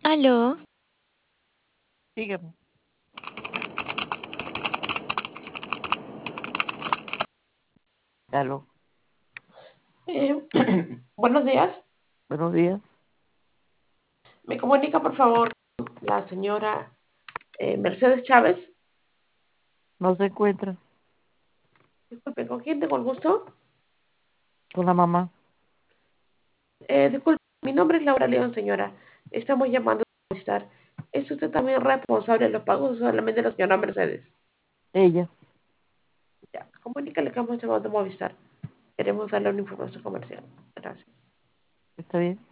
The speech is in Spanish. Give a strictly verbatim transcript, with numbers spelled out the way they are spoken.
Aló, Dígame. Aló. Eh, buenos días. Buenos días. Me comunica, por favor, la señora eh, Mercedes Chávez. No se encuentra Disculpe, ¿con quién tengo el gusto? con la mamá. Eh, disculpe, mi nombre es Laura León, señora. Estamos llamando a estar. ¿Es usted también responsable de los pagos o solamente la señora Mercedes? Ella. Ya, comunícale que hemos llamado a Movistar. Queremos darle una información comercial. Gracias. ¿Está bien?